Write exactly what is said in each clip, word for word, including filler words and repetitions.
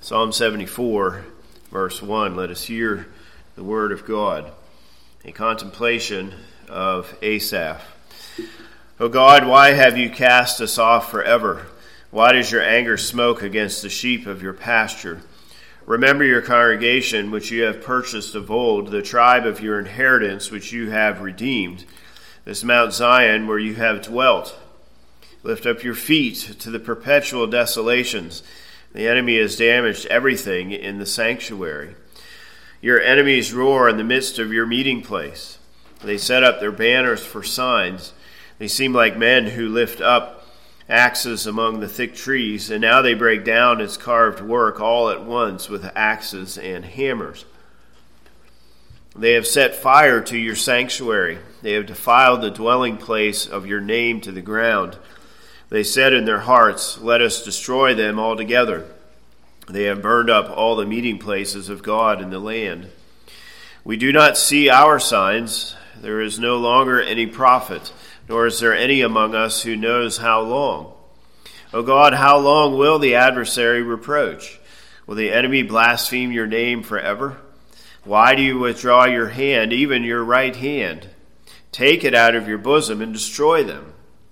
Psalm seventy-four, verse one, let us hear the word of God, a contemplation of Asaph. O God, why have you cast us off forever? Why does your anger smoke against the sheep of your pasture? Remember your congregation, which you have purchased of old, the tribe of your inheritance, which you have redeemed, this Mount Zion, where you have dwelt. Lift up your feet to the perpetual desolations. The enemy has damaged everything in the sanctuary. Your enemies roar in the midst of your meeting place. They set up their banners for signs. They seem like men who lift up axes among the thick trees, and now they break down its carved work all at once with axes and hammers. They have set fire to your sanctuary. They have defiled the dwelling place of your name to the ground. They said in their hearts, let us destroy them altogether. They have burned up all the meeting places of God in the land. We do not see our signs. There is no longer any prophet, nor is there any among us who knows how long. O God, how long will the adversary reproach? Will the enemy blaspheme your name forever? Why do you withdraw your hand, even your right hand? Take it out of your bosom and destroy them.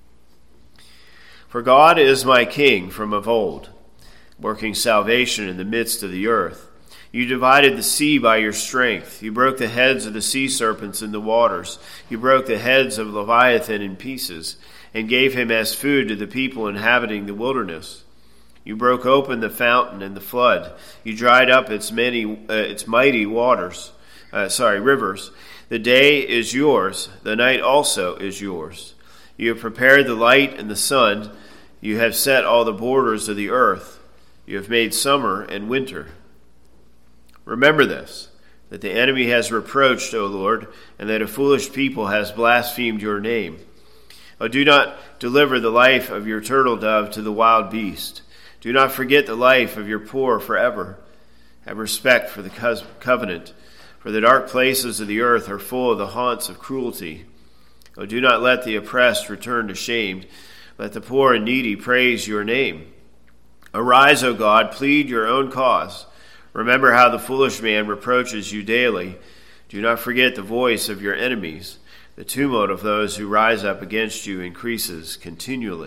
For God is my king from of old, working salvation in the midst of the earth. You divided the sea by your strength. You broke the heads of the sea serpents in the waters. You broke the heads of Leviathan in pieces, and gave him as food to the people inhabiting the wilderness. You broke open the fountain and the flood. You dried up its many, uh, its mighty waters, uh, sorry, rivers. The day is yours. The night also is yours. You have prepared the light and the sun. You have set all the borders of the earth. You have made summer and winter. Remember this, that the enemy has reproached, O Lord, and that a foolish people has blasphemed your name. O do not deliver the life of your turtle dove to the wild beast. Do not forget the life of your poor forever. Have respect for the covenant, for the dark places of the earth are full of the haunts of cruelty. O do not let the oppressed return to shame. Let the poor and needy praise your name. Arise, O God, plead your own cause. Remember how the foolish man reproaches you daily. Do not forget the voice of your enemies. The tumult of those who rise up against you increases continually.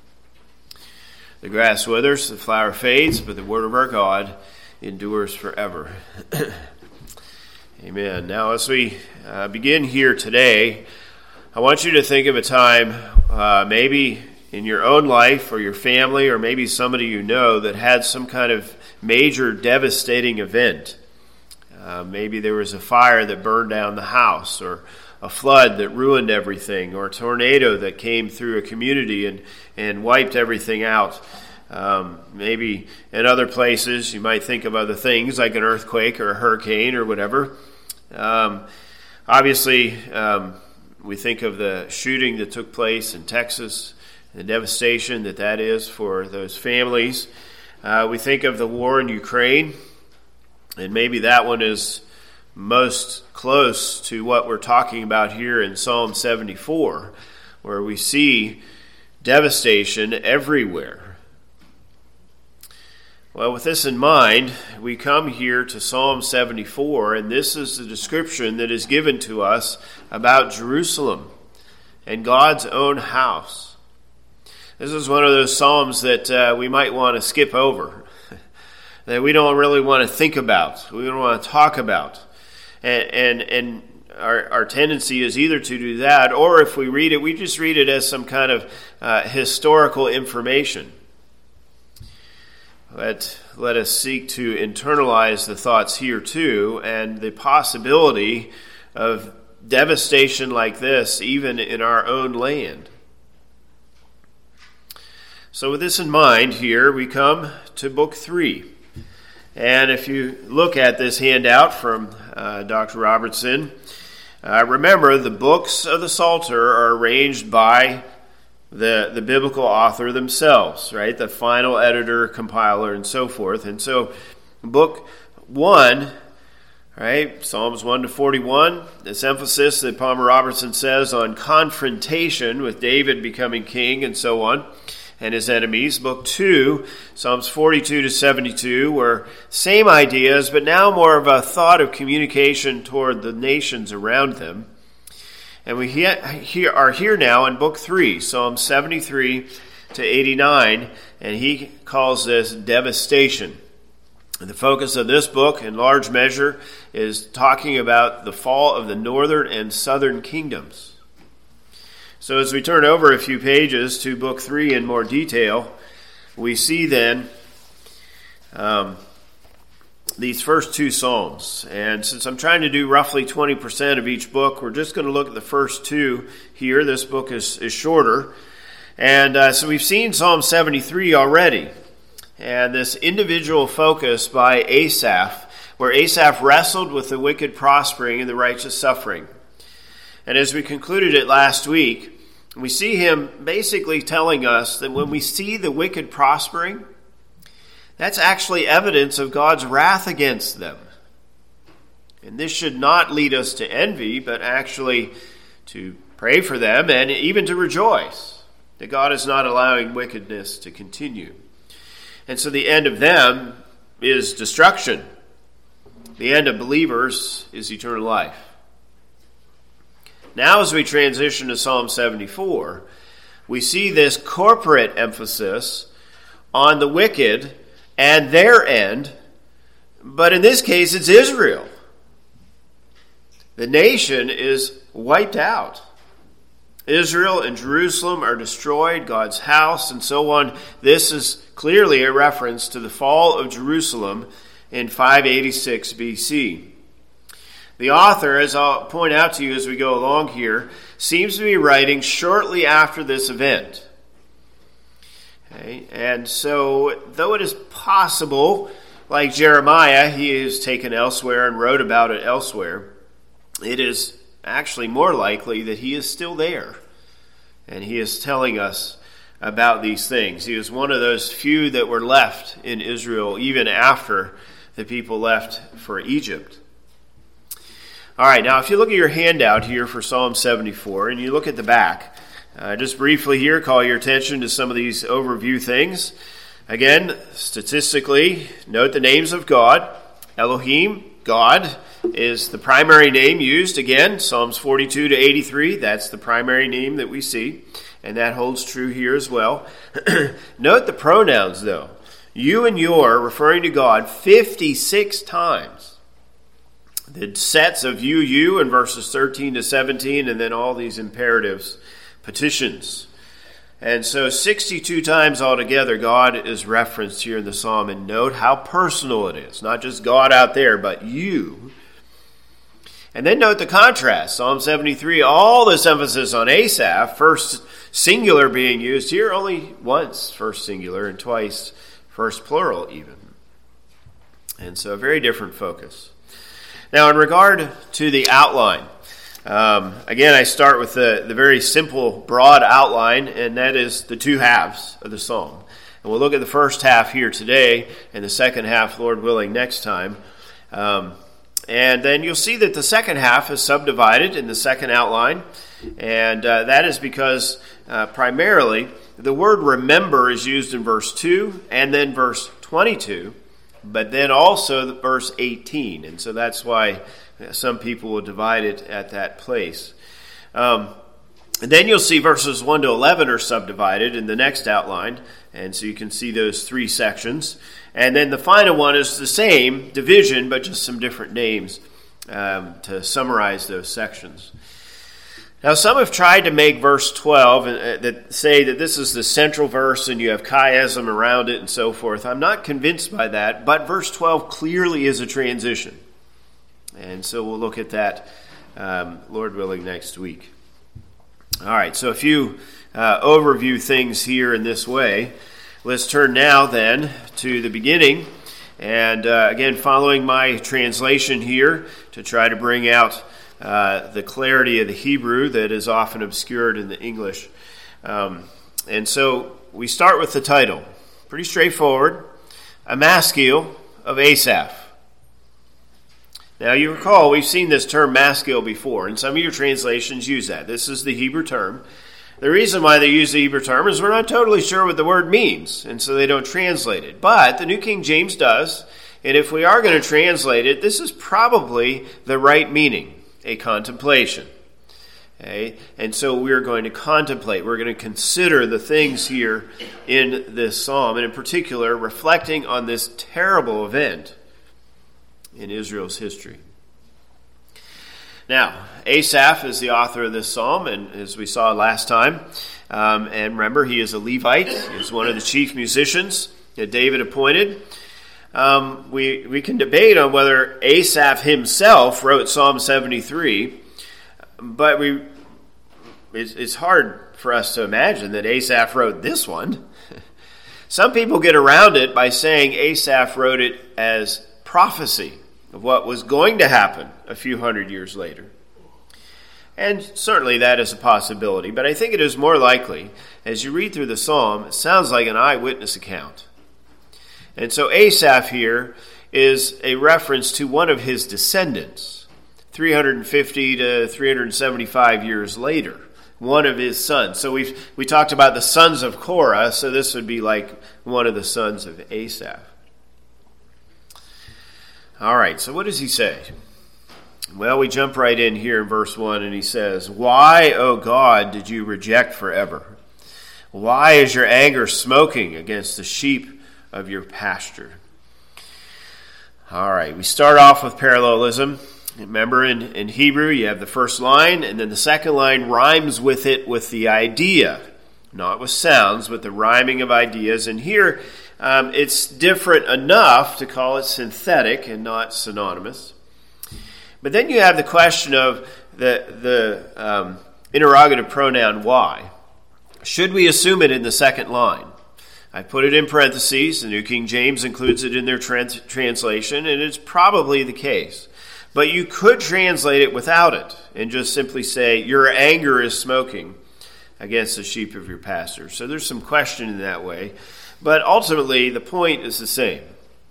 The grass withers, the flower fades, but the word of our God endures forever. Amen. Now, as we uh, begin here today, I want you to think of a time, uh, maybe in your own life or your family or maybe somebody you know that had some kind of major devastating event. Uh, maybe there was a fire that burned down the house, or a flood that ruined everything, or a tornado that came through a community and, and wiped everything out. Um, maybe in other places you might think of other things like an earthquake or a hurricane or whatever. Um, obviously, um, we think of the shooting that took place in Texas, the devastation that that is for those families. Uh, we think of the war in Ukraine, and maybe that one is most close to what we're talking about here in Psalm seventy-four, where we see devastation everywhere. Well, with this in mind, we come here to Psalm seventy-four, and this is the description that is given to us about Jerusalem and God's own house. This is one of those psalms that uh, we might want to skip over, that we don't really want to think about, we don't want to talk about. And and, and our, our tendency is either to do that, or if we read it, we just read it as some kind of uh, historical information. Let, let us seek to internalize the thoughts here too, and the possibility of devastation like this even in our own land. So with this in mind here, we come to book three. And if you look at this handout from uh, Doctor Robertson, uh, remember the books of the Psalter are arranged by the, the biblical author themselves, right? The final editor, compiler, and so forth. And so book one, right, Psalms one to forty-one, this emphasis that Palmer Robertson says on confrontation with David becoming king and so on. and his enemies. Book two, Psalms forty-two to seventy-two, were same ideas, but now more of a thought of communication toward the nations around them. And we he- are here now in book three, Psalm seventy-three to eighty-nine, and he calls this devastation. The focus of this book, in large measure, is talking about the fall of the northern and southern kingdoms. So as we turn over a few pages to book three in more detail, we see then um, these first two psalms. And since I'm trying to do roughly twenty percent of each book, we're just going to look at the first two here. This book is, is shorter. And uh, so we've seen Psalm seventy-three already. And this individual focus by Asaph, where Asaph wrestled with the wicked prospering and the righteous suffering. And as we concluded it last week, we see him basically telling us that when we see the wicked prospering, that's actually evidence of God's wrath against them. And this should not lead us to envy, but actually to pray for them and even to rejoice that God is not allowing wickedness to continue. And so the end of them is destruction. The end of believers is eternal life. Now as we transition to Psalm seventy-four, we see this corporate emphasis on the wicked and their end, but in this case it's Israel. The nation is wiped out. Israel and Jerusalem are destroyed, God's house, and so on. This is clearly a reference to the fall of Jerusalem in five eighty-six B C. The author, as I'll point out to you as we go along here, seems to be writing shortly after this event. Okay? And so, though it is possible, like Jeremiah, he is taken elsewhere and wrote about it elsewhere, it is actually more likely that he is still there. And he is telling us about these things. He was one of those few that were left in Israel even after the people left for Egypt. All right, now if you look at your handout here for Psalm seventy-four and you look at the back, uh, just briefly here, call your attention to some of these overview things. Again, statistically, note the names of God. Elohim, God, is the primary name used. Again, Psalms forty-two to eighty-three, that's the primary name that we see, and that holds true here as well. Note the pronouns, though. You and your, referring to God fifty-six times. The sets of you, you in verses thirteen to seventeen, and then all these imperatives, petitions. And so sixty-two times altogether, God is referenced here in the psalm. And note how personal it is. Not just God out there, but you. And then note the contrast. Psalm seventy-three, all this emphasis on Asaph, first singular being used here, only once first singular and twice first plural even. And so a very different focus. Now in regard to the outline, Um, again, I start with the, the very simple, broad outline, and that is the two halves of the psalm. And we'll look at the first half here today, and the second half, Lord willing, next time. Um, and then you'll see that the second half is subdivided in the second outline, and uh, that is because uh, primarily the word remember is used in verse two and then verse twenty-two, but then also the verse eighteen, and so that's why some people will divide it at that place. Um, and then you'll see verses one to eleven are subdivided in the next outline. And so you can see those three sections. And then the final one is the same division, but just some different names um, to summarize those sections. Now, some have tried to make verse twelve uh, that say that this is the central verse and you have chiasm around it and so forth. I'm not convinced by that, but verse twelve clearly is a transition. And so we'll look at that, um, Lord willing, next week. All right, so a few uh, overview things here in this way. Let's turn now then to the beginning. And uh, again, following my translation here to try to bring out uh, the clarity of the Hebrew that is often obscured in the English. Um, and so we start with the title. Pretty straightforward. A Maskil of Asaph. Now, you recall, we've seen this term maskil before, and some of your translations use that. This is the Hebrew term. The reason why they use the Hebrew term is we're not totally sure what the word means, and so they don't translate it. But the New King James does, and if we are going to translate it, this is probably the right meaning, a contemplation. Okay? And so we're going to contemplate, we're going to consider the things here in this psalm, and in particular, reflecting on this terrible event in Israel's history. Now, Asaph is the author of this psalm, and as we saw last time, um, and remember, he is a Levite. He is one of the chief musicians that David appointed. Um, we, we can debate on whether Asaph himself wrote Psalm seventy-three, but we it's, it's hard for us to imagine that Asaph wrote this one. Some people get around it by saying Asaph wrote it as prophecy of what was going to happen a few hundred years later. And certainly that is a possibility, but I think it is more likely, as you read through the psalm, it sounds like an eyewitness account. And so Asaph here is a reference to one of his descendants, three hundred fifty to three hundred seventy-five years later, one of his sons. So we we talked about the sons of Korah, so this would be like one of the sons of Asaph. All right, so what does he say? Well, we jump right in here in verse one, and he says, "Why, O God, did you reject forever? Why is your anger smoking against the sheep of your pasture?" All right, we start off with parallelism. Remember, in, in Hebrew, you have the first line, and then the second line rhymes with it with the idea. Not with sounds, but the rhyming of ideas. And here, um, it's different enough to call it synthetic and not synonymous. But then you have the question of the, the um, interrogative pronoun why. Should we assume it in the second line? I put it in parentheses. The New King James includes it in their trans- translation, and it's probably the case. But you could translate it without it and just simply say, your anger is smoking against the sheep of your pasture. So there's some question in that way. But ultimately, the point is the same.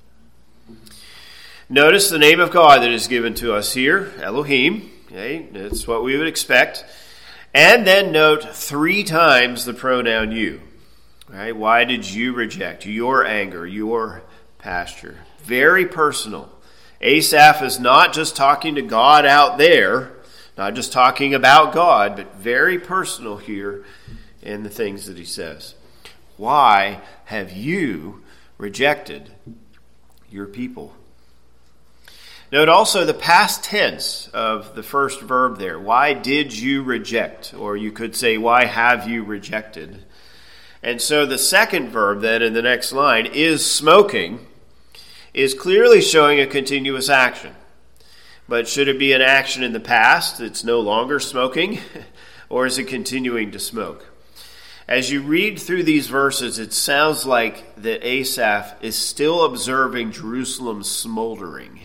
Notice the name of God that is given to us here, Elohim. Okay, that's what we would expect. And then note three times the pronoun you. Right? Why did you reject your anger, your pasture? Very personal. Asaph is not just talking to God out there, not just talking about God, but very personal here in the things that he says. Why have you rejected your people? Note also the past tense of the first verb there. Why did you reject? Or you could say, why have you rejected? And so the second verb then in the next line, is smoking, is clearly showing a continuous action. But should it be an action in the past that's no longer smoking, or is it continuing to smoke? As you read through these verses, it sounds like that Asaph is still observing Jerusalem smoldering.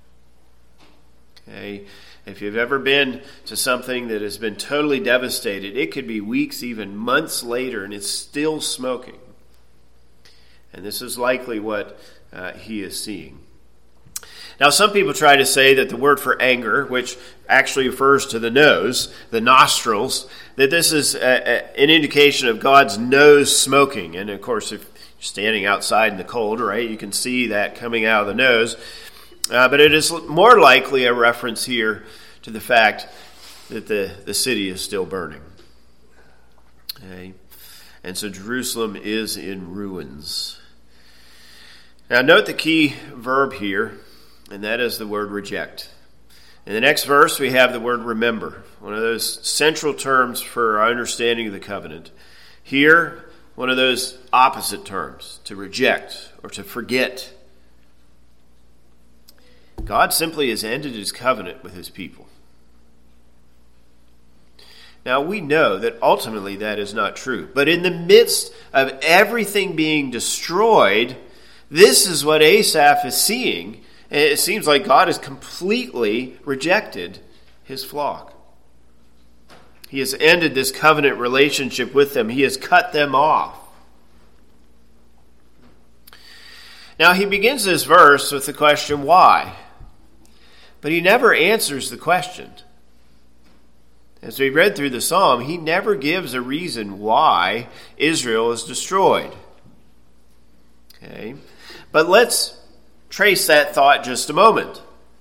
Okay, if you've ever been to something that has been totally devastated, it could be weeks, even months later, and it's still smoking. And this is likely what uh, he is seeing. Now, some people try to say that the word for anger, which actually refers to the nose, the nostrils, that this is a, a, an indication of God's nose smoking. And of course, if you're standing outside in the cold, right, you can see that coming out of the nose. Uh, but it is more likely a reference here to the fact that the, the city is still burning. Okay? And so Jerusalem is in ruins. Now note the key verb here, and that is the word reject. In the next verse, we have the word remember, one of those central terms for our understanding of the covenant. Here, one of those opposite terms, to reject or to forget. God simply has ended his covenant with his people. Now, we know that ultimately that is not true. But in the midst of everything being destroyed, this is what Asaph is seeing. And it seems like God has completely rejected his flock. He has ended this covenant relationship with them. He has cut them off. Now, he begins this verse with the question, why? But he never answers the question. As we read through the psalm, he never gives a reason why Israel is destroyed. Okay, but let's trace that thought just a moment.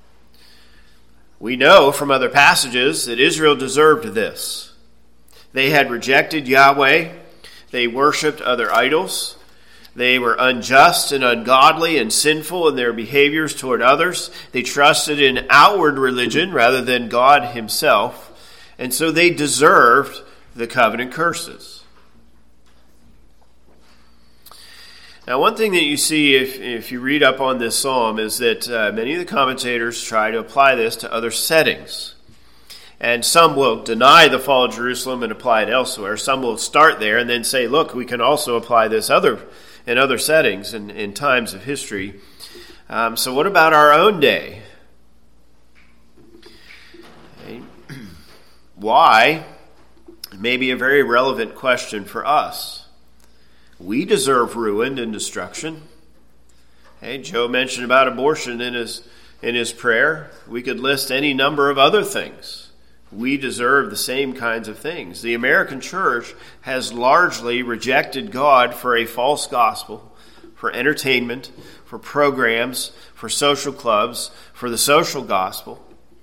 We know from other passages that Israel deserved this. They had rejected Yahweh. They worshipped other idols. They were unjust and ungodly and sinful in their behaviors toward others. They trusted in outward religion rather than God himself. And so they deserved the covenant curses. Now, one thing that you see if, if you read up on this psalm is that uh, many of the commentators try to apply this to other settings. And some will deny the fall of Jerusalem and apply it elsewhere. Some will start there and then say, look, we can also apply this other in other settings and in, in times of history. Um, so what about our own day? Okay. Why? May be a very relevant question for us. We deserve ruin and destruction. Hey, Joe mentioned about abortion in his in his prayer. We could list any number of other things. We deserve the same kinds of things. The American church has largely rejected God for a false gospel, for entertainment, for programs, for social clubs, for the social gospel.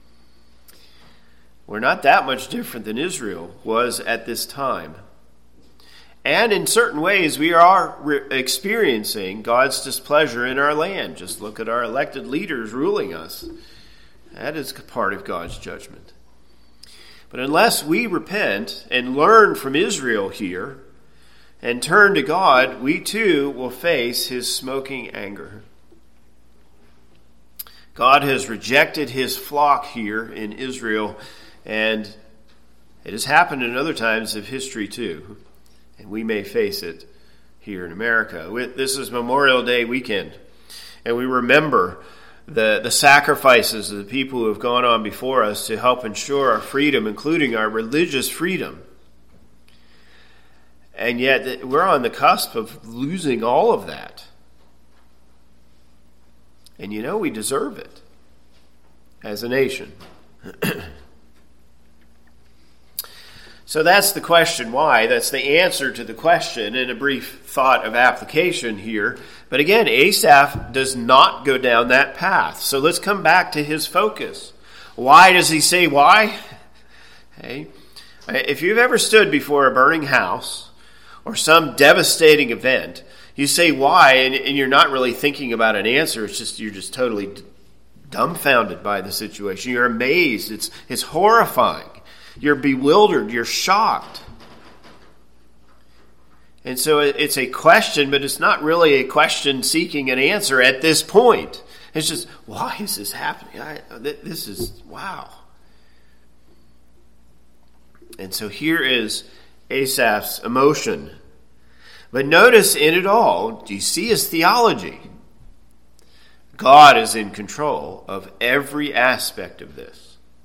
We're not that much different than Israel was at this time. And in certain ways, we are re- experiencing God's displeasure in our land. Just look at our elected leaders ruling us. That is part of God's judgment. But unless we repent and learn from Israel here and turn to God, we too will face his smoking anger. God has rejected his flock here in Israel, and it has happened in other times of history too. And we may face it here in America. This is Memorial Day weekend, and we remember the, the sacrifices of the people who have gone on before us to help ensure our freedom, including our religious freedom. And yet we're on the cusp of losing all of that. And you know we deserve it as a nation. So that's the question why. That's the answer to the question in a brief thought of application here. But again, Asaph does not go down that path. So let's come back to his focus. Why does he say why? Hey, if you've ever stood before a burning house or some devastating event, you say why, and, and you're not really thinking about an answer. It's just you're just totally dumbfounded by the situation. You're amazed. It's it's horrifying. You're bewildered. You're shocked. And so it's a question, but it's not really a question seeking an answer at this point. It's just, why is this happening? I, this is, wow. And so here is Asaph's emotion. But notice in it all, do you see his theology? God is in control of every aspect of this.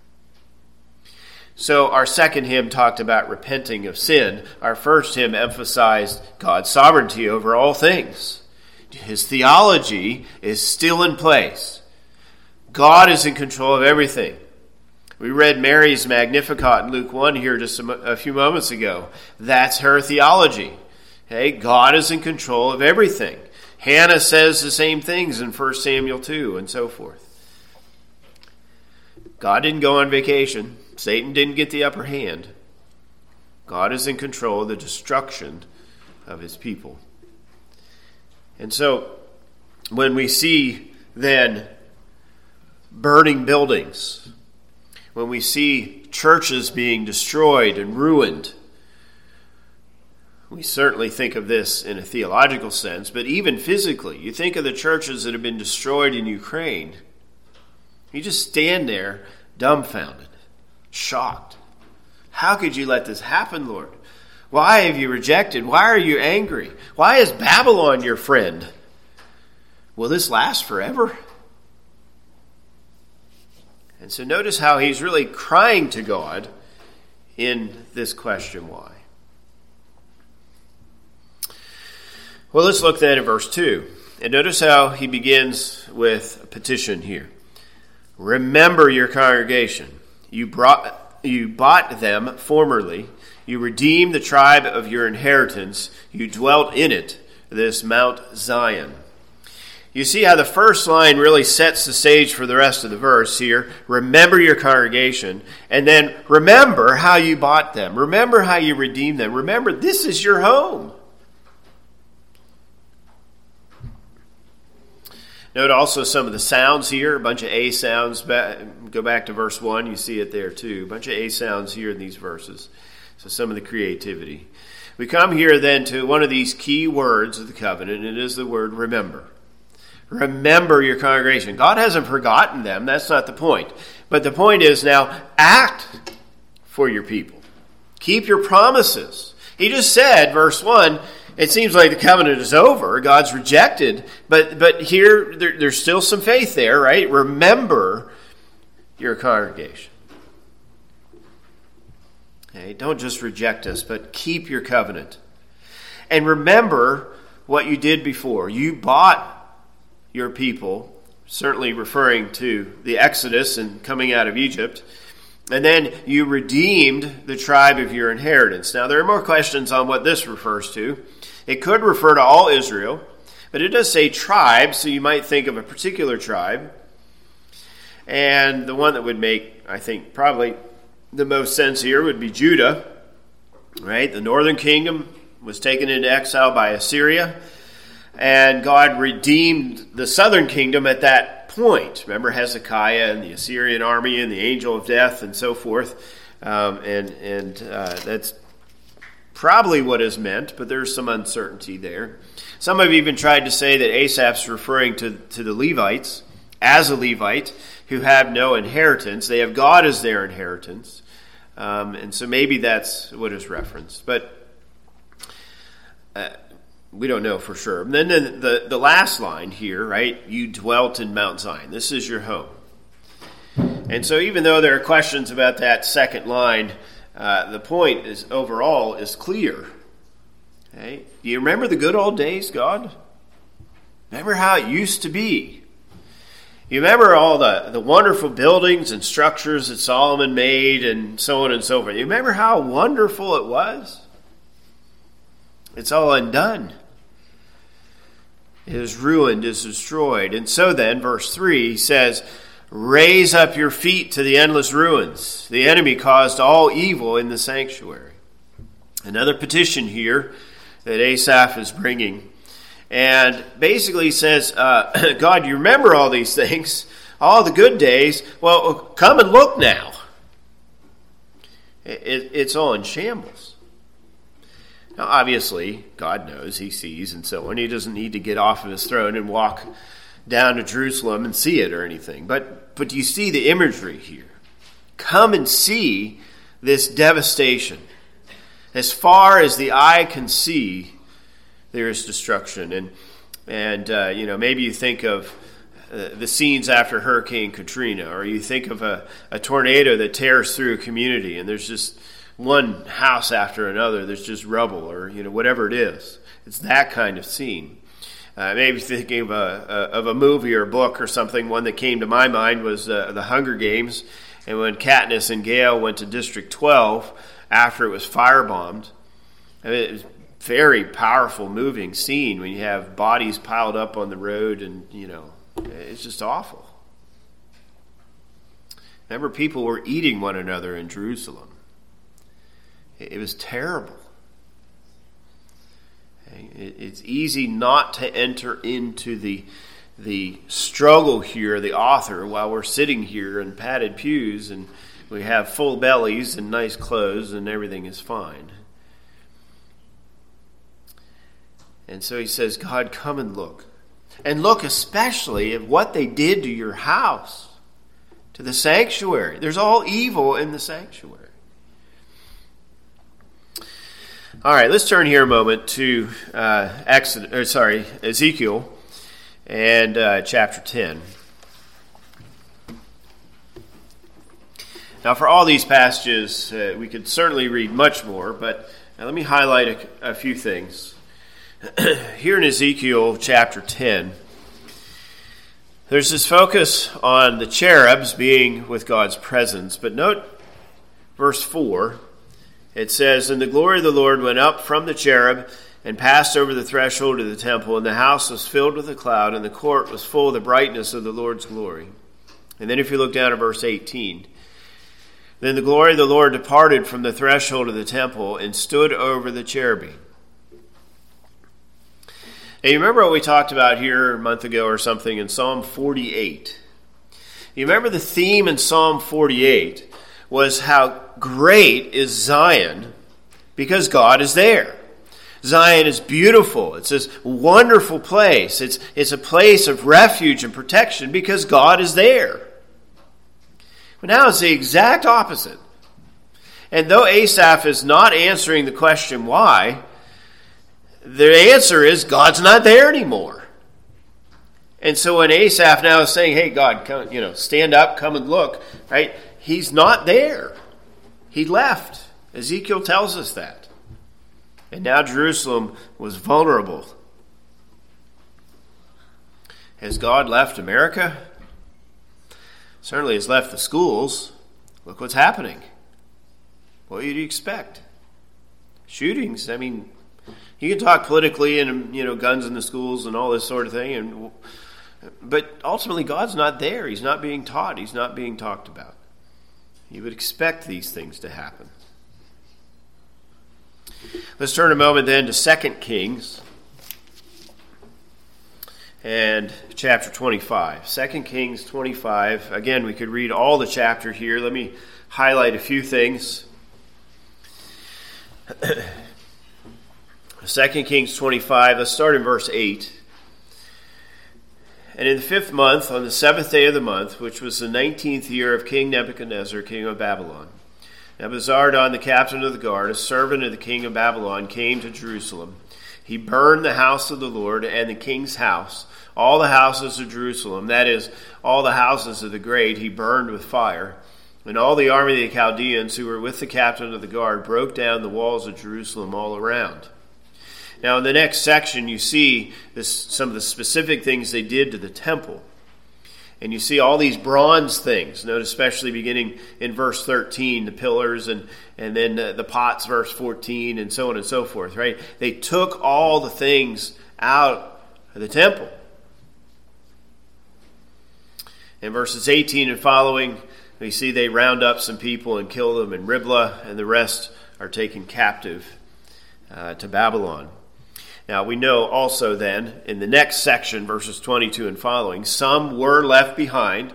So our second hymn talked about repenting of sin. Our first hymn emphasized God's sovereignty over all things. His theology is still in place. God is in control of everything. We read Mary's Magnificat in Luke one here just a few moments ago. That's her theology. Okay, God is in control of everything. Hannah says the same things in First Samuel two and so forth. God didn't go on vacation. Satan didn't get the upper hand. God is in control of the destruction of his people. And so, when we see then burning buildings, when we see churches being destroyed and ruined, we certainly think of this in a theological sense, but even physically, you think of the churches that have been destroyed in Ukraine. You just stand there dumbfounded, shocked. How could you let this happen, Lord? Why have you rejected? Why are you angry? Why is Babylon your friend? Will this last forever? And so notice how he's really crying to God in this question, why? Well, let's look then at verse two. And notice how he begins with a petition here. Remember your congregation. You brought you bought them formerly. You redeemed the tribe of your inheritance. You dwelt in it, this Mount Zion. You see how the first line really sets the stage for the rest of the verse here. Remember your congregation, and then remember how you bought them. Remember how you redeemed them. Remember, this is your home. Note also some of the sounds here, a bunch of A sounds. Go back to verse one, you see it there too. A bunch of A sounds here in these verses. So some of the creativity. We come here then to one of these key words of the covenant, and it is the word remember. Remember your congregation. God hasn't forgotten them. That's not the point. But the point is now, act for your people. Keep your promises. He just said, verse one, it seems like the covenant is over. God's rejected. But but here, there, there's still some faith there, right? Remember your congregation. Okay, don't just reject us, but keep your covenant. And remember what you did before. You bought your people, certainly referring to the Exodus and coming out of Egypt. And then you redeemed the tribe of your inheritance. Now, there are more questions on what this refers to. It could refer to all Israel, but it does say tribe, so you might think of a particular tribe. And the one that would make, I think, probably the most sense here would be Judah, right? The northern kingdom was taken into exile by Assyria, and God redeemed the southern kingdom at that point. Remember Hezekiah and the Assyrian army and the angel of death and so forth. Um, and and uh, that's probably what is meant, but there's some uncertainty there. Some have even tried to say that Asaph's referring to, to the Levites as a Levite who have no inheritance. They have God as their inheritance. Um, and so maybe that's what is referenced. But uh, we don't know for sure. And then the, the, the last line here, right? You dwelt in Mount Zion. This is your home. And so even though there are questions about that second line, uh, the point is overall is clear. Okay? Do you remember the good old days, God? Remember how it used to be? You remember all the, the wonderful buildings and structures that Solomon made and so on and so forth. You remember how wonderful it was? It's all undone. It is ruined, it is destroyed. And so then, verse three says, raise up your feet to the endless ruins. The enemy caused all evil in the sanctuary. Another petition here that Asaph is bringing. And basically says, uh, God, you remember all these things, all the good days. Well, come and look now. It, it, it's all in shambles. Now, obviously, God knows, he sees and so on. He doesn't need to get off of his throne and walk down to Jerusalem and see it or anything. But, but you see the imagery here. Come and see this devastation. As far as the eye can see, there is destruction. And, and uh, you know, maybe you think of uh, the scenes after Hurricane Katrina, or you think of a, a tornado that tears through a community, and there's just one house after another, there's just rubble, or, you know, whatever it is. It's that kind of scene. Uh, maybe thinking of a, a, of a movie or a book or something. One that came to my mind was uh, The Hunger Games, and when Katniss and Gale went to District twelve after it was firebombed. I mean, it was very powerful, moving scene when you have bodies piled up on the road, and, you know, it's just awful. Remember, people were eating one another in Jerusalem. It was terrible. It's easy not to enter into the the struggle here, the author, while we're sitting here in padded pews and we have full bellies and nice clothes and everything is fine. And so he says, God, come and look. And look especially at what they did to your house, to the sanctuary. There's all evil in the sanctuary. All right, let's turn here a moment to uh, Exodus, or sorry, Ezekiel and uh, chapter ten. Now, for all these passages, uh, we could certainly read much more, but uh, let me highlight a, a few things. Here in Ezekiel chapter ten, there's this focus on the cherubs being with God's presence, but note verse four, it says, "And the glory of the Lord went up from the cherub and passed over the threshold of the temple, and the house was filled with a cloud, and the court was full of the brightness of the Lord's glory." And then if you look down at verse eighteen, "Then the glory of the Lord departed from the threshold of the temple and stood over the cherubim." And you remember what we talked about here a month ago or something in Psalm forty-eight? You remember the theme in Psalm forty-eight was how great is Zion because God is there. Zion is beautiful. It's this wonderful place. It's, it's a place of refuge and protection because God is there. But now it's the exact opposite. And though Asaph is not answering the question why, the answer is God's not there anymore. And so when Asaph now is saying, "Hey, God, come, you know, stand up, come and look," right? He's not there. He left. Ezekiel tells us that. And now Jerusalem was vulnerable. Has God left America? Certainly has left the schools. Look what's happening. What do you expect? Shootings. I mean, you can talk politically and, you know, guns in the schools and all this sort of thing, and but ultimately God's not there. He's not being taught. He's not being talked about. You would expect these things to happen. Let's turn a moment then to Second Kings and chapter twenty-five. Second Kings twenty-five. Again, we could read all the chapter here. Let me highlight a few things. Second Kings twenty-five, let's start in verse eight. "And in the fifth month, on the seventh day of the month, which was the nineteenth year of King Nebuchadnezzar, king of Babylon, Nebuzaradan, the captain of the guard, a servant of the king of Babylon, came to Jerusalem. He burned the house of the Lord and the king's house, all the houses of Jerusalem, that is, all the houses of the great, he burned with fire. And all the army of the Chaldeans who were with the captain of the guard broke down the walls of Jerusalem all around." Now, in the next section, you see this, some of the specific things they did to the temple. And you see all these bronze things. Note especially beginning in verse thirteen, the pillars, and, and then the, the pots, verse fourteen, and so on and so forth, right? They took all the things out of the temple. In verses eighteen and following, we see they round up some people and kill them in Riblah, and the rest are taken captive uh, to Babylon. Now, we know also then, in the next section, verses twenty-two and following, some were left behind,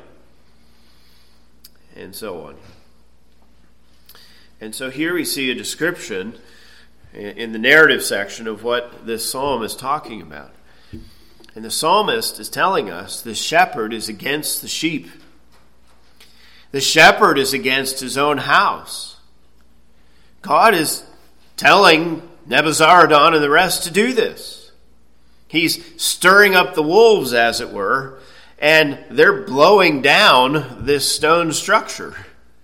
and so on. And so here we see a description in the narrative section of what this psalm is talking about. And the psalmist is telling us the shepherd is against the sheep. The shepherd is against his own house. God is telling Nebuzaradan and the rest to do this. He's stirring up the wolves, as it were, and they're blowing down this stone structure.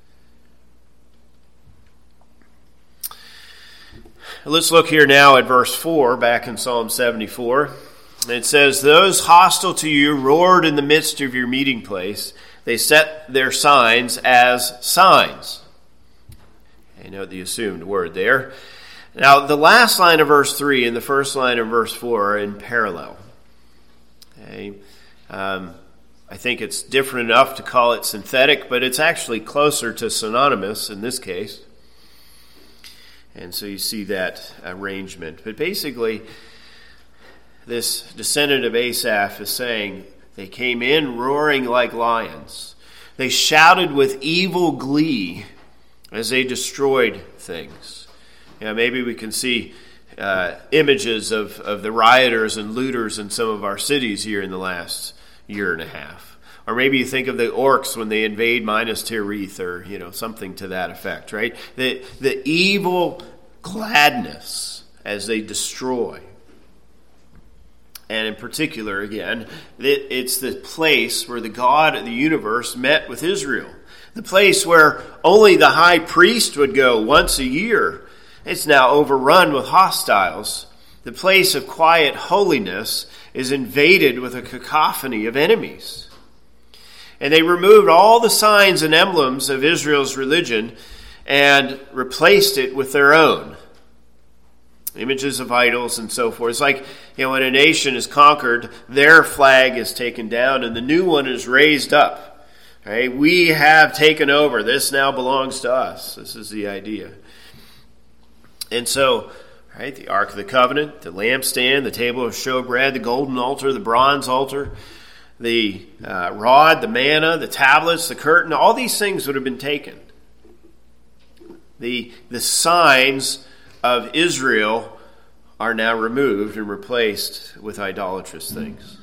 Let's look here now at verse four, back in Psalm seventy-four. It says, "Those hostile to you roared in the midst of your meeting place. They set their signs as signs." You note the assumed word there. Now, the last line of verse three and the first line of verse four are in parallel. Okay. Um, I think it's different enough to call it synthetic, but it's actually closer to synonymous in this case. And so you see that arrangement. But basically, this descendant of Asaph is saying, they came in roaring like lions. They shouted with evil glee as they destroyed things. You know, maybe we can see uh, images of, of the rioters and looters in some of our cities here in the last year and a half. Or maybe you think of the orcs when they invade Minas Tirith, or, you know, something to that effect, right? The, the evil gladness as they destroy. And in particular, again, it's the place where the God of the universe met with Israel. The place where only the high priest would go once a year. It's now overrun with hostiles. The place of quiet holiness is invaded with a cacophony of enemies. And they removed all the signs and emblems of Israel's religion, and replaced it with their own. Images of idols and so forth. It's like, you know, when a nation is conquered, their flag is taken down and the new one is raised up. Right? We have taken over. This now belongs to us. This is the idea. And so, right, the Ark of the Covenant, the lampstand, the table of showbread, the golden altar, the bronze altar, the uh, rod, the manna, the tablets, the curtain, all these things would have been taken. The, the signs of Israel are now removed and replaced with idolatrous things.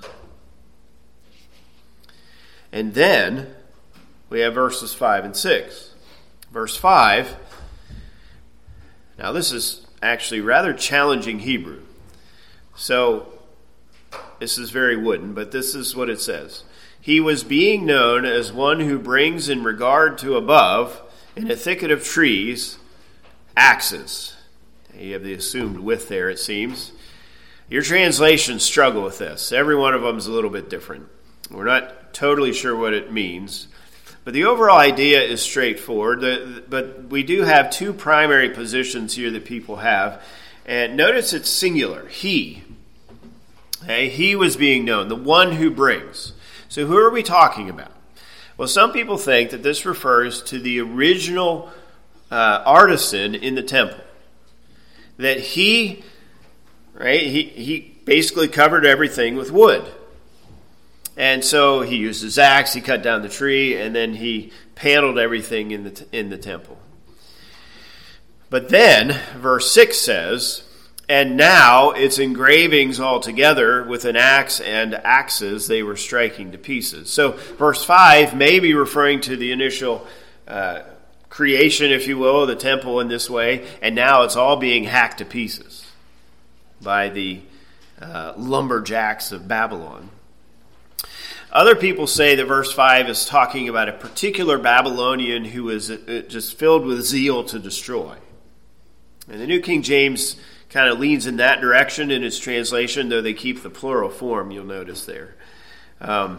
And then we have verses five and six. Verse five, now this is actually rather challenging Hebrew. So this is very wooden, but this is what it says. He was being known as one who brings in regard to above, in a thicket of trees, axes. You have the assumed with there, it seems. Your translations struggle with this. Every one of them is a little bit different. We're not totally sure what it means. But the overall idea is straightforward. The, but we do have two primary positions here that people have. And notice it's singular. He. Okay, he was being known. The one who brings. So who are we talking about? Well, some people think that this refers to the original uh, artisan in the temple. That he, right, he, he basically covered everything with wood. And so he used his axe, he cut down the tree, and then he paneled everything in the in the temple. But then, verse six says, and now its engravings all together with an axe and axes they were striking to pieces. So verse five may be referring to the initial uh creation, if you will, of the temple in this way, and now it's all being hacked to pieces by the uh, lumberjacks of Babylon. Other people say that verse five is talking about a particular Babylonian who was uh, just filled with zeal to destroy. And the New King James kind of leans in that direction in its translation, though they keep the plural form, you'll notice there. Um,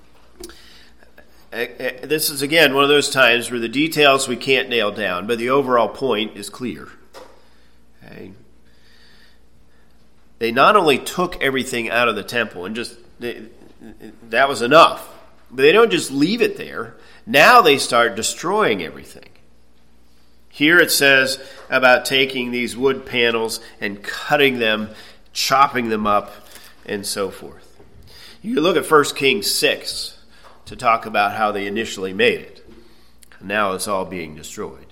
This is, again, one of those times where the details we can't nail down, but the overall point is clear. Okay. They not only took everything out of the temple and just, they, that was enough, but they don't just leave it there. Now they start destroying everything. Here it says about taking these wood panels and cutting them, chopping them up, and so forth. You look at First Kings six. To talk about how they initially made it. Now it's all being destroyed.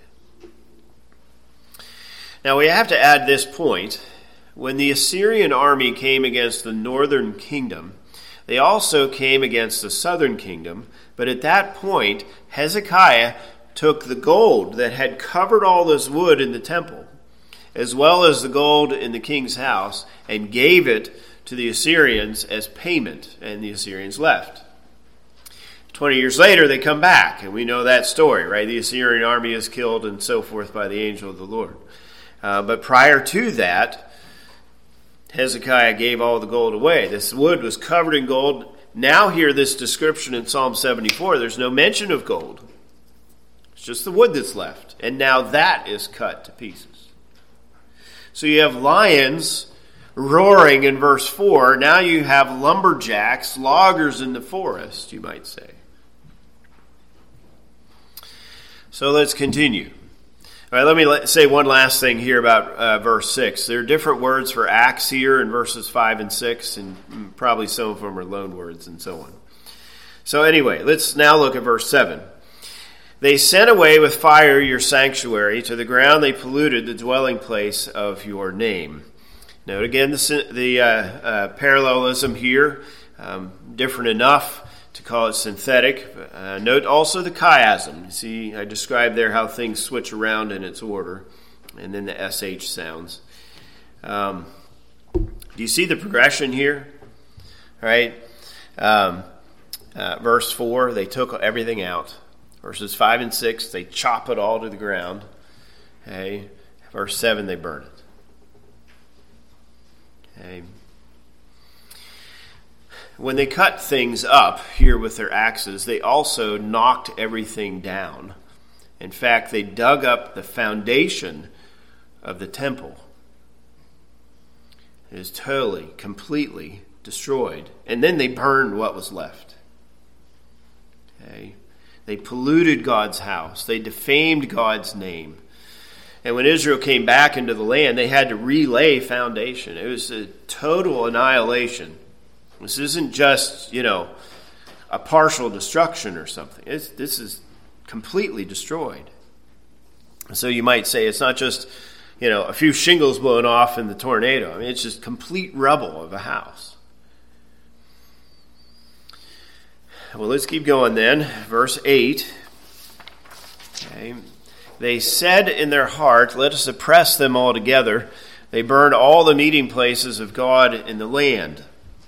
Now we have to add this point. When the Assyrian army came against the northern kingdom, they also came against the southern kingdom. But at that point, Hezekiah took the gold that had covered all this wood in the temple, as well as the gold in the king's house, and gave it to the Assyrians as payment, and the Assyrians left. Twenty years later, they come back, and we know that story, right? The Assyrian army is killed and so forth by the angel of the Lord. Uh, but prior to that, Hezekiah gave all the gold away. This wood was covered in gold. Now hear this description in Psalm seventy-four. There's no mention of gold. It's just the wood that's left. And now that is cut to pieces. So you have lions roaring in verse four. Now you have lumberjacks, loggers in the forest, you might say. So let's continue. All right, let me say one last thing here about uh, verse six. There are different words for axe here in verses five and six, and probably some of them are loan words and so on. So anyway, let's now look at verse seven. They sent away with fire your sanctuary. To the ground they polluted the dwelling place of your name. Note again the, the uh, uh, parallelism here, um, different enough to call it synthetic. Uh, note also the chiasm. You see, I described there how things switch around in its order, and then the S H sounds. Um, do you see the progression here? All right. Um, uh, verse four, they took everything out. Verses five and six, they chop it all to the ground. Okay. Verse seven, they burn it. Okay. When they cut things up here with their axes, they also knocked everything down In fact, they dug up the foundation of the temple. It is totally, completely destroyed. And then they burned what was left. Okay? They polluted God's house. They defamed God's name. And when Israel came back into the land, they had to relay foundation. It was a total annihilation. This isn't just, you know, a partial destruction or something. It's, this is completely destroyed. So you might say it's not just, you know, a few shingles blown off in the tornado. I mean, it's just complete rubble of a house. Well, let's keep going then. Verse eight. Okay. They said in their heart, let us oppress them altogether. They burned all the meeting places of God in the land.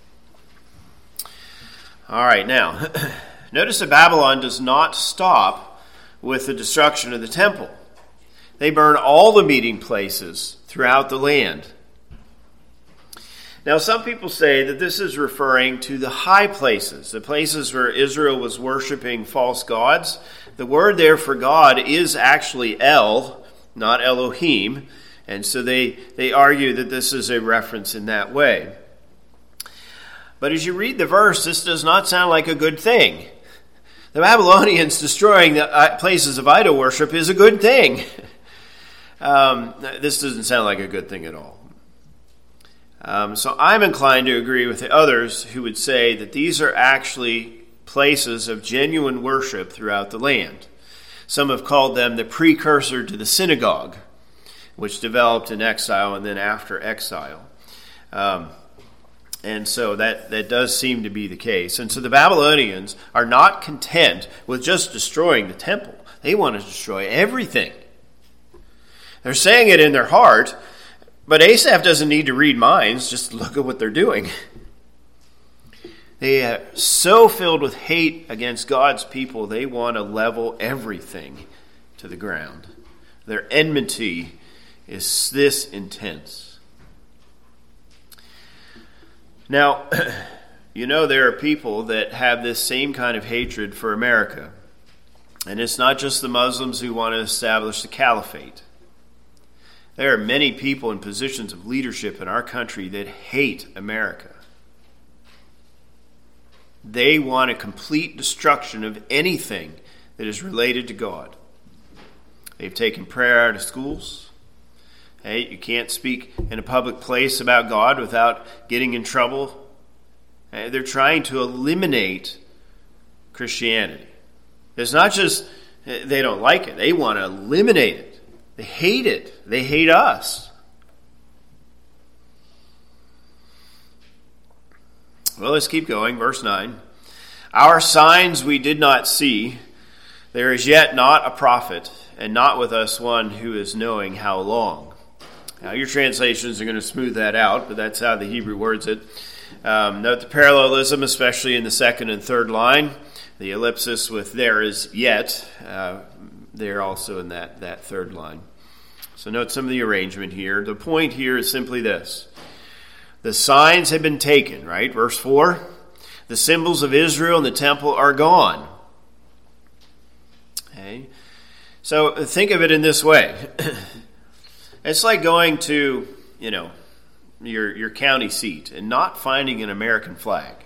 All right, now, notice that Babylon does not stop with the destruction of the temple. They burn all the meeting places throughout the land. Now, some people say that this is referring to the high places, the places where Israel was worshiping false gods. The word there for God is actually El, not Elohim, and so they, they argue that this is a reference in that way. But as you read the verse, this does not sound like a good thing. The Babylonians destroying the places of idol worship is a good thing. Um, this doesn't sound like a good thing at all. Um, so I'm inclined to agree with the others who would say that these are actually places of genuine worship throughout the land. Some have called them the precursor to the synagogue, which developed in exile and then after exile. Um, and so that, that does seem to be the case. And so the Babylonians are not content with just destroying the temple. They want to destroy everything. They're saying it in their heart, but Asaph doesn't need to read minds. Just look at what they're doing. They are so filled with hate against God's people, they want to level everything to the ground. Their enmity is this intense. Now, you know there are people that have this same kind of hatred for America. And it's not just the Muslims who want to establish the caliphate. There are many people in positions of leadership in our country that hate America. They want a complete destruction of anything that is related to God. They've taken prayer out of schools. Hey, you can't speak in a public place about God without getting in trouble. Hey, they're trying to eliminate Christianity. It's not just they don't like it. They want to eliminate it. They hate it. They hate us. Well, let's keep going. Verse nine. Our signs we did not see. There is yet not a prophet, and not with us one who is knowing how long. Now, your translations are going to smooth that out, but that's how the Hebrew words it. Um, note the parallelism, especially in the second and third line. The ellipsis with there is yet. Uh, there also in that, that third line. So note some of the arrangement here. The point here is simply this. The signs have been taken, right? Verse four. The symbols of Israel and the temple are gone. Okay. So think of it in this way. It's like going to, you know, your, your county seat and not finding an American flag.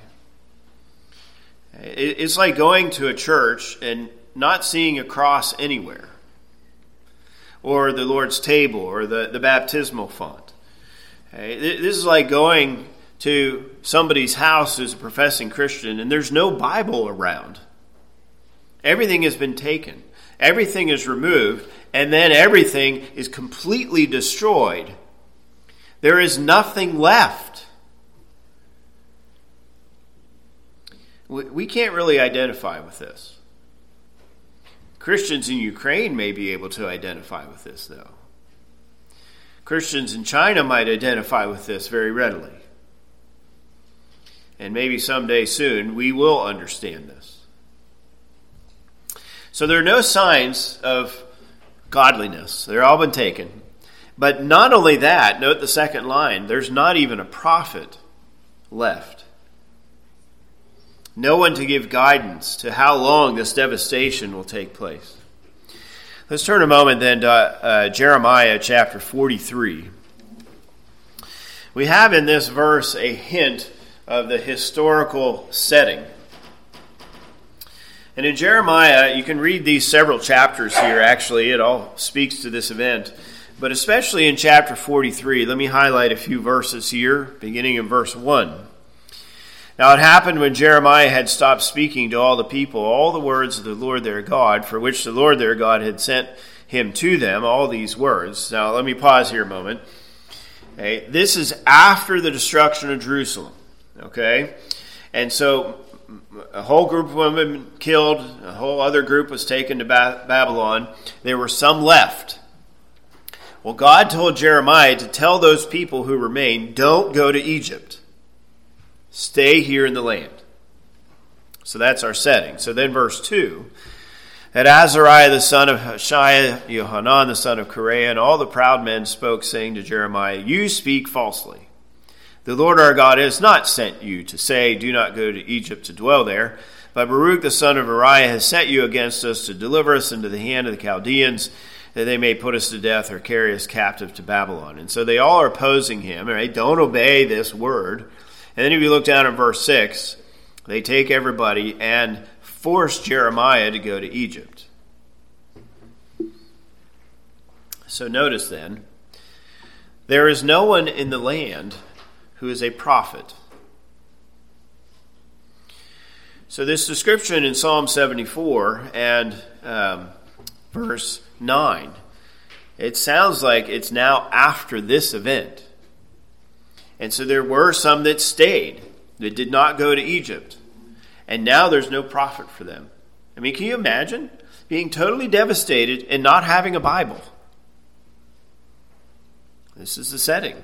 It's like going to a church and not seeing a cross anywhere, or the Lord's table, or the, the baptismal font. Okay? This is like going to somebody's house who's a professing Christian and there's no Bible around. Everything has been taken. Everything is removed, and then everything is completely destroyed. There is nothing left. We can't really identify with this. Christians in Ukraine may be able to identify with this, though. Christians in China might identify with this very readily. And maybe someday soon we will understand this. So there are no signs of godliness. They're all been taken. But not only that, note the second line, there's not even a prophet left. No one to give guidance to how long this devastation will take place. Let's turn a moment then to uh, Jeremiah chapter forty-three. We have in this verse a hint of the historical setting. And in Jeremiah, you can read these several chapters here, actually. It all speaks to this event. But especially in chapter forty-three, let me highlight a few verses here, beginning in verse one. Now it happened when Jeremiah had stopped speaking to all the people, all the words of the Lord their God, for which the Lord their God had sent him to them, all these words. Now let me pause here a moment. Okay, this is after the destruction of Jerusalem. Okay? And so a whole group of women killed, a whole other group was taken to ba- Babylon. There were some left. Well, God told Jeremiah to tell those people who remained, don't go to Egypt. Stay here in the land. So that's our setting. So then verse two, that Azariah the son of Hashiah, Yohanan the son of Kareah, and all the proud men spoke, saying to Jeremiah, you speak falsely. The Lord our God has not sent you to say, do not go to Egypt to dwell there, but Baruch the son of Uriah has sent you against us to deliver us into the hand of the Chaldeans, that they may put us to death or carry us captive to Babylon. And so they all are opposing him, right? Don't obey this word. And then if you look down at verse six, they take everybody and force Jeremiah to go to Egypt. So notice then, there is no one in the land who is a prophet. So this description in Psalm seventy-four and um, verse nine, it sounds like it's now after this event. And so there were some that stayed, that did not go to Egypt. And now there's no prophet for them. I mean, can you imagine being totally devastated and not having a Bible? This is the setting.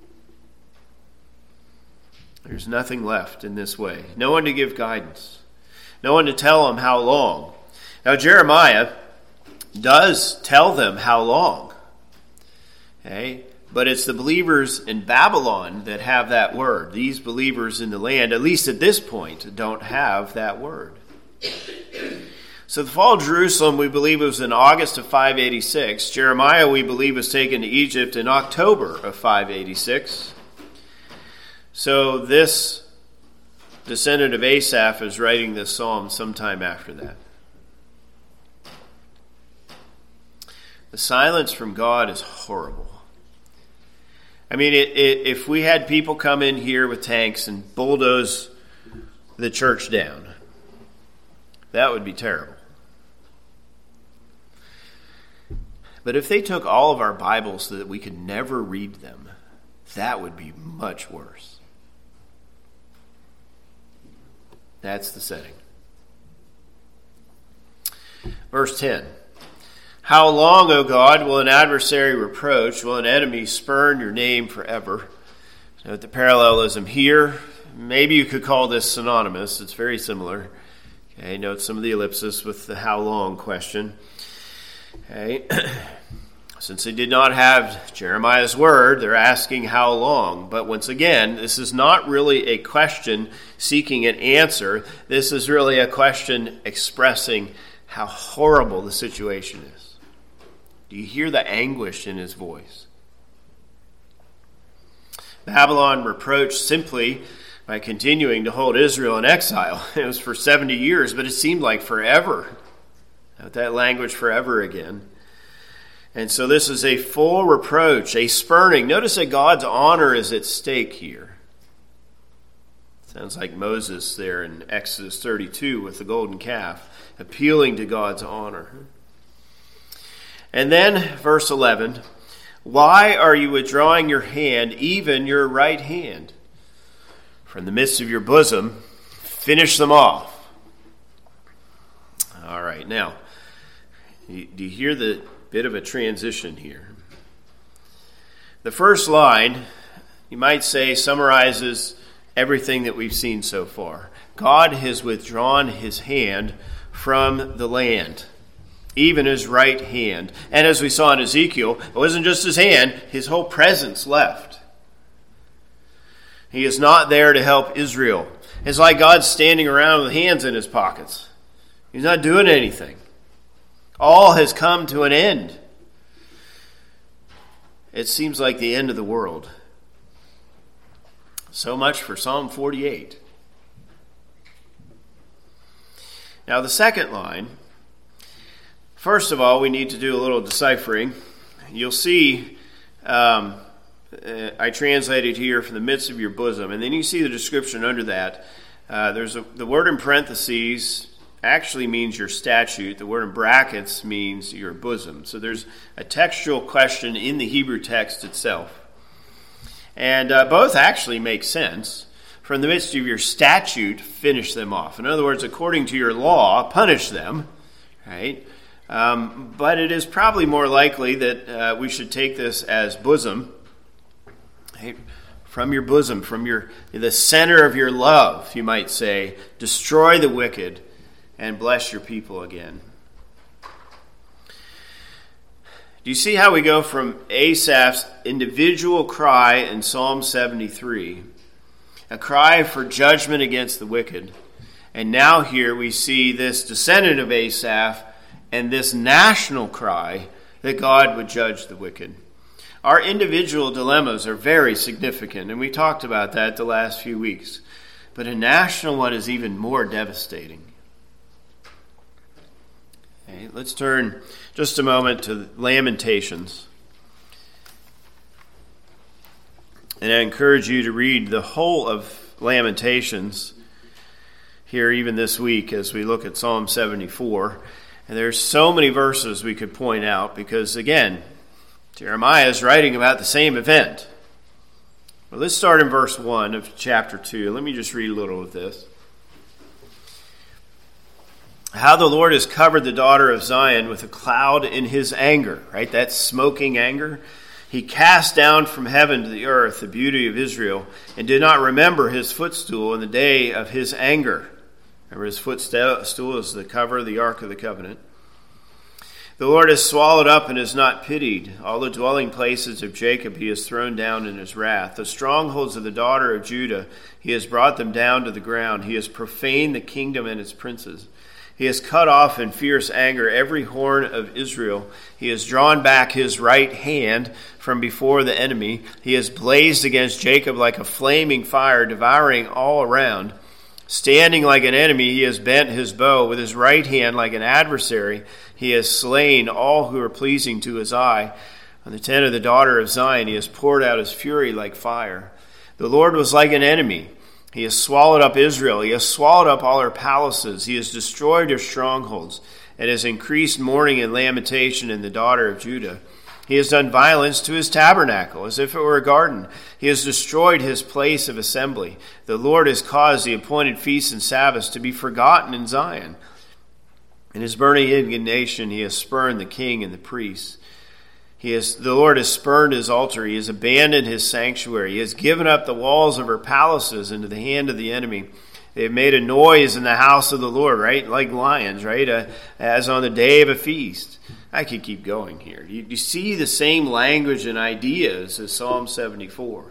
There's nothing left in this way. No one to give guidance. No one to tell them how long. Now Jeremiah does tell them how long. Okay? But it's the believers in Babylon that have that word. These believers in the land, at least at this point, don't have that word. So the fall of Jerusalem, we believe, was in August of five eighty-six. Jeremiah, we believe, was taken to Egypt in October of five eighty-six. So this descendant of Asaph is writing this psalm sometime after that. The silence from God is horrible. I mean, it, it, if we had people come in here with tanks and bulldoze the church down, that would be terrible. But if they took all of our Bibles so that we could never read them, that would be much worse. That's the setting. Verse ten. How long, O God, will an adversary reproach? Will an enemy spurn your name forever? Note the parallelism here. Maybe you could call this synonymous. It's very similar. Okay, note some of the ellipsis with the how long question. Okay. Since they did not have Jeremiah's word, they're asking how long. But once again, this is not really a question seeking an answer. This is really a question expressing how horrible the situation is. Do you hear the anguish in his voice? Babylon reproached simply by continuing to hold Israel in exile. It was for seventy years, but it seemed like forever. Note that language, forever again. And so this is a full reproach, a spurning. Notice that God's honor is at stake here. Sounds like Moses there in Exodus thirty-two with the golden calf, appealing to God's honor. And then, verse eleven, why are you withdrawing your hand, even your right hand? From the midst of your bosom, finish them off. All right, now, do you hear the bit of a transition here? The first line, you might say, summarizes everything that we've seen so far. God has withdrawn his hand from the land. Even his right hand. And as we saw in Ezekiel, it wasn't just his hand, his whole presence left. He is not there to help Israel. It's like God's standing around with hands in his pockets. He's not doing anything. All has come to an end. It seems like the end of the world. So much for Psalm forty-eight. Now the second line, first of all, we need to do a little deciphering. You'll see, um, uh, I translated here from the midst of your bosom, and then you see the description under that. Uh, there's a, the word in parentheses actually means your statute. The word in brackets means your bosom. So there's a textual question in the Hebrew text itself. And uh, both actually make sense. From the midst of your statute, finish them off. In other words, according to your law, punish them. Right? Um, but it is probably more likely that uh, we should take this as bosom. Right? From your bosom, from your the center of your love, you might say, destroy the wicked and bless your people again. Do you see how we go from Asaph's individual cry in Psalm seventy-three, a cry for judgment against the wicked, and now here we see this descendant of Asaph and this national cry that God would judge the wicked? Our individual dilemmas are very significant, and we talked about that the last few weeks. But a national one is even more devastating. Okay, let's turn just a moment to Lamentations. And I encourage you to read the whole of Lamentations here even this week as we look at Psalm seventy-four. And there's so many verses we could point out because, again, Jeremiah is writing about the same event. Well, let's start in verse one of chapter two. Let me just read a little of this. How the Lord has covered the daughter of Zion with a cloud in his anger, right? That smoking anger. He cast down from heaven to the earth the beauty of Israel and did not remember his footstool in the day of his anger. Remember, his footstool is the cover of the Ark of the Covenant. The Lord has swallowed up and is not pitied. All the dwelling places of Jacob he has thrown down in his wrath. The strongholds of the daughter of Judah, he has brought them down to the ground. He has profaned the kingdom and its princes. He has cut off in fierce anger every horn of Israel. He has drawn back his right hand from before the enemy. He has blazed against Jacob like a flaming fire, devouring all around. Standing like an enemy, he has bent his bow. With his right hand like an adversary, he has slain all who are pleasing to his eye. On the tent of the daughter of Zion, he has poured out his fury like fire. The Lord was like an enemy. He has swallowed up Israel. He has swallowed up all her palaces. He has destroyed her strongholds and has increased mourning and lamentation in the daughter of Judah. He has done violence to his tabernacle as if it were a garden. He has destroyed his place of assembly. The Lord has caused the appointed feasts and Sabbaths to be forgotten in Zion. In his burning indignation, he has spurned the king and the priests. He has, the Lord has spurned his altar. He has abandoned his sanctuary. He has given up the walls of her palaces into the hand of the enemy. They have made a noise in the house of the Lord, right? Like lions, right? Uh, as on the day of a feast. I could keep going here. You, you see the same language and ideas as Psalm seventy-four.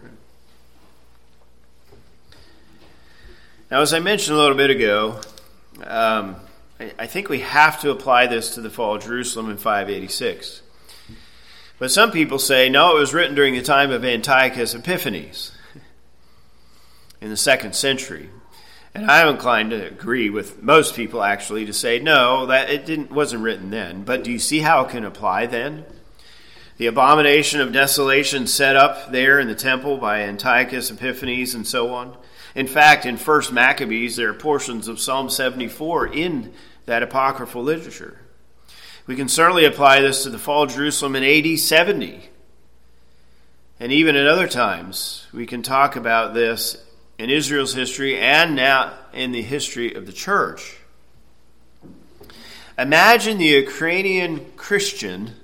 Now, as I mentioned a little bit ago, um, I, I think we have to apply this to the fall of Jerusalem in five eighty-six. But some people say, no, it was written during the time of Antiochus Epiphanes in the second century. And I'm inclined to agree with most people, actually, to say, no, that it didn't wasn't written then. But do you see how it can apply then? The abomination of desolation set up there in the temple by Antiochus Epiphanes and so on. In fact, in First Maccabees, there are portions of Psalm seventy-four in that apocryphal literature. We can certainly apply this to the fall of Jerusalem in A D seventy. And even at other times, we can talk about this in Israel's history and now in the history of the church. Imagine the Ukrainian Christian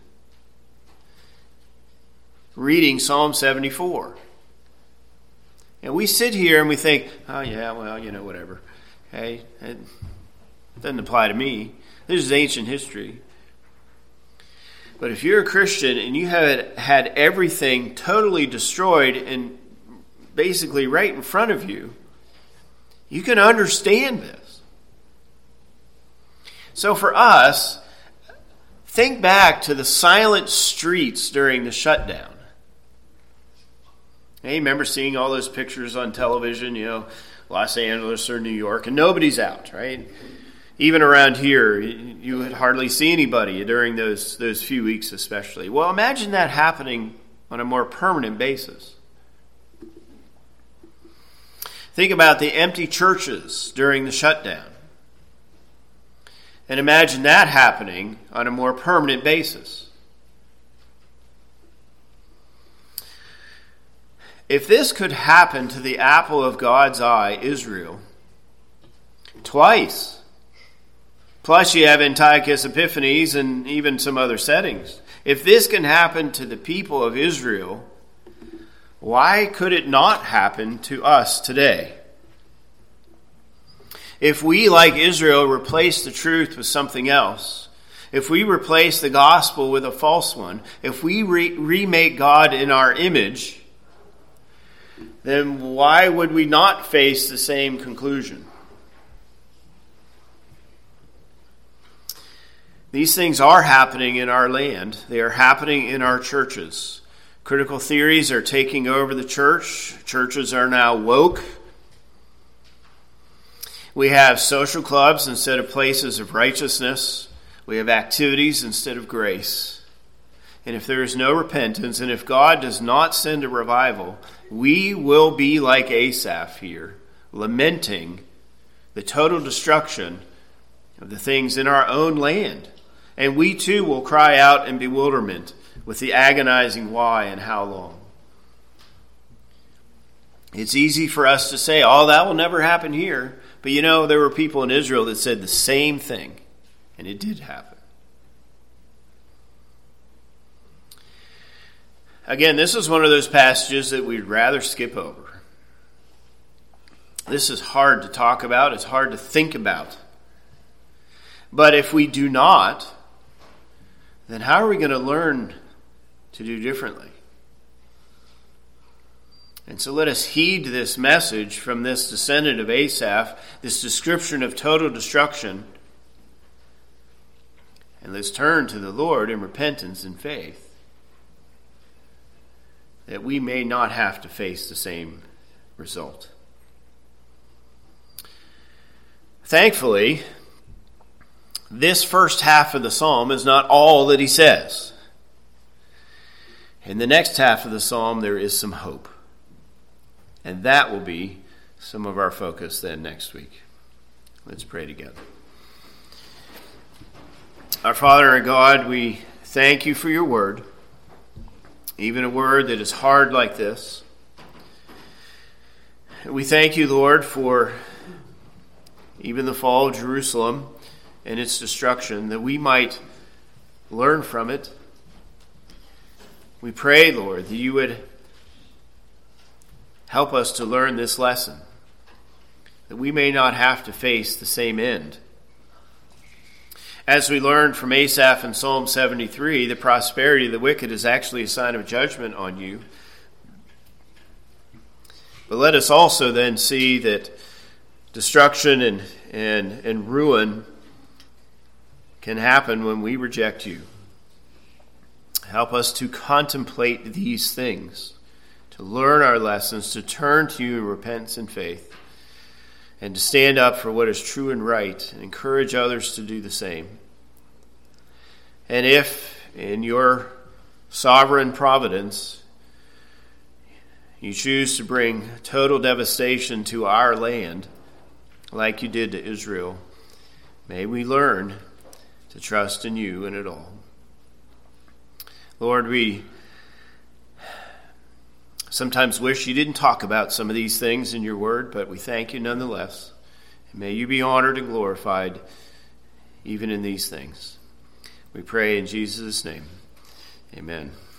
reading Psalm seventy-four. And we sit here and we think, oh yeah, well, you know, whatever. Okay, it doesn't apply to me. This is ancient history. But if you're a Christian and you have had everything totally destroyed and basically right in front of you, you can understand this. So for us, Think back to the silent streets during the shutdown. Hey, remember seeing all those pictures on television, you know, Los Angeles or New York, and nobody's out, right? Even around here, you would hardly see anybody during those, those few weeks especially. Well, imagine that happening on a more permanent basis. Think about the empty churches during the shutdown. And imagine that happening on a more permanent basis. If this could happen to the apple of God's eye, Israel, twice, plus you have Antiochus Epiphanes and even some other settings. If this can happen to the people of Israel, why could it not happen to us today? If we, like Israel, replace the truth with something else, if we replace the gospel with a false one, if we re- remake God in our image, then why would we not face the same conclusion? These things are happening in our land. They are happening in our churches. Critical theories are taking over the church. Churches are now woke. We have social clubs instead of places of righteousness. We have activities instead of grace. And if there is no repentance, and if God does not send a revival, we will be like Asaph here, lamenting the total destruction of the things in our own land. And we too will cry out in bewilderment with the agonizing why and how long. It's easy for us to say, oh, that will never happen here. But you know, there were people in Israel that said the same thing, and it did happen. Again, this is one of those passages that we'd rather skip over. This is hard to talk about. It's hard to think about. But if we do not, then how are we going to learn to do differently? And so let us heed this message from this descendant of Asaph, this description of total destruction, and let's turn to the Lord in repentance and faith, that we may not have to face the same result. Thankfully, this first half of the psalm is not all that he says. In the next half of the psalm, there is some hope. And that will be some of our focus then next week. Let's pray together. Our Father and God, we thank you for your word, even a word that is hard like this. We thank you, Lord, for even the fall of Jerusalem and its destruction, that we might learn from it. We pray, Lord, that you would help us to learn this lesson, that we may not have to face the same end. As we learned from Asaph in Psalm seventy-three, the prosperity of the wicked is actually a sign of judgment on you. But let us also then see that destruction and, and, and ruin can happen when we reject you. Help us to contemplate these things, to learn our lessons, to turn to you in repentance and faith, and to stand up for what is true and right, and encourage others to do the same. And if, in your sovereign providence, you choose to bring total devastation to our land, like you did to Israel, may we learn to trust in you in it all. Lord, we sometimes wish you didn't talk about some of these things in your word, but we thank you nonetheless. And may you be honored and glorified even in these things. We pray in Jesus' name. Amen.